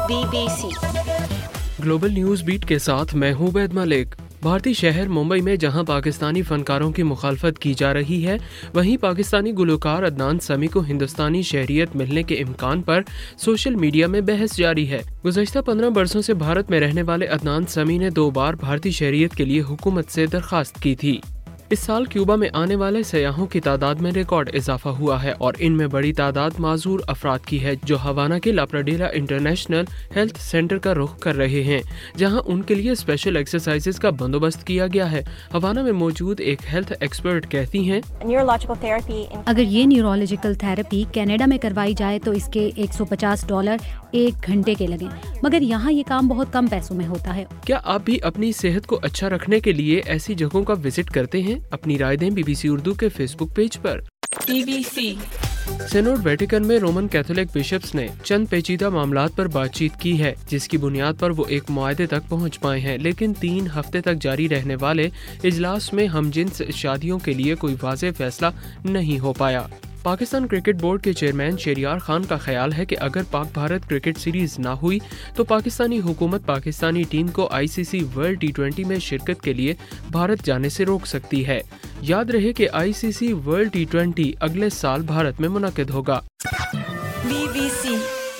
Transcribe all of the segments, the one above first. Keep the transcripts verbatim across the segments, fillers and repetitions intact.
Be B C global news beat کے ساتھ میں ہوں عبید ملک۔ بھارتی شہر ممبئی میں جہاں پاکستانی فنکاروں کی مخالفت کی جا رہی ہے، وہیں پاکستانی گلوکار عدنان سمیع کو ہندوستانی شہریت ملنے کے امکان پر سوشل میڈیا میں بحث جاری ہے۔ گزشتہ پندرہ برسوں سے بھارت میں رہنے والے عدنان سمیع نے دو بار بھارتی شہریت کے لیے حکومت سے درخواست کی تھی۔ اس سال کیوبا میں آنے والے سیاحوں کی تعداد میں ریکارڈ اضافہ ہوا ہے اور ان میں بڑی تعداد معذور افراد کی ہے جو ہوانا کے لاپراڈیلا انٹرنیشنل ہیلتھ سینٹر کا رخ کر رہے ہیں، جہاں ان کے لیے اسپیشل ایکسرسائزز کا بندوبست کیا گیا ہے۔ ہوانا میں موجود ایک ہیلتھ ایکسپرٹ کہتی ہیں، اگر یہ نیورولوجیکل تھراپی کینیڈا میں کروائی جائے تو اس کے ایک سو پچاس ڈالر ایک گھنٹے کے لگیں، مگر یہاں یہ کام بہت کم پیسوں میں ہوتا ہے۔ کیا آپ بھی اپنی صحت کو اچھا رکھنے کے لیے ایسی جگہوں کا وزٹ کرتے ہیں؟ اپنی رائے دیں بی بی سی اردو کے فیس بک پیج پر۔ B B C synod Vatican میں رومن کیتھولک بشپس نے چند پیچیدہ معاملات پر بات چیت کی ہے، جس کی بنیاد پر وہ ایک معاہدے تک پہنچ پائے ہیں، لیکن تین ہفتے تک جاری رہنے والے اجلاس میں ہم جنس شادیوں کے لیے کوئی واضح فیصلہ نہیں ہو پایا۔ پاکستان کرکٹ بورڈ کے چیئرمین شہریار خان کا خیال ہے کہ اگر پاک بھارت کرکٹ سیریز نہ ہوئی تو پاکستانی حکومت پاکستانی ٹیم کو I C C world T twenty میں شرکت کے لیے بھارت جانے سے روک سکتی ہے۔ یاد رہے کہ I C C world T twenty اگلے سال بھارت میں منعقد ہوگا۔ بی بی سی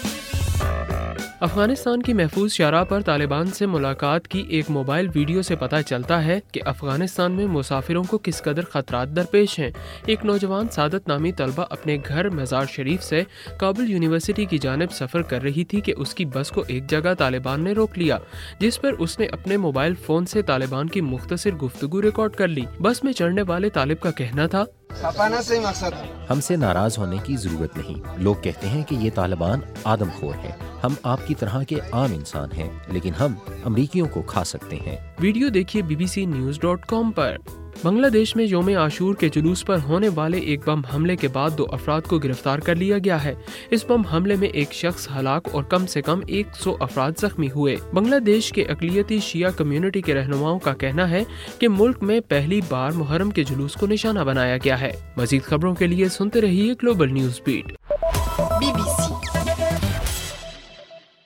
افغانستان کی محفوظ شرح پر طالبان سے ملاقات کی ایک موبائل ویڈیو سے پتہ چلتا ہے کہ افغانستان میں مسافروں کو کس قدر خطرات درپیش ہیں۔ ایک نوجوان سعادت نامی طلبہ اپنے گھر مزار شریف سے کابل یونیورسٹی کی جانب سفر کر رہی تھی کہ اس کی بس کو ایک جگہ طالبان نے روک لیا، جس پر اس نے اپنے موبائل فون سے طالبان کی مختصر گفتگو ریکارڈ کر لی۔ بس میں چڑھنے والے طالب کا کہنا تھا، ہم سے ناراض ہونے کی ضرورت نہیں، لوگ کہتے ہیں کہ یہ طالبان آدم خور ہیں، ہم آپ کی طرح کے عام انسان ہیں، لیکن ہم امریکیوں کو کھا سکتے ہیں۔ ویڈیو دیکھیے B B C news dot com پر۔ بنگلہ دیش میں یوم عاشور کے جلوس پر ہونے والے ایک بم حملے کے بعد دو افراد کو گرفتار کر لیا گیا ہے۔ اس بم حملے میں ایک شخص ہلاک اور کم سے کم ایک سو افراد زخمی ہوئے۔ بنگلہ دیش کے اقلیتی شیعہ کمیونٹی کے رہنماؤں کا کہنا ہے کہ ملک میں پہلی بار محرم کے جلوس کو نشانہ بنایا گیا ہے۔ مزید خبروں کے لیے سنتے رہیے گلوبل نیوز بیٹ۔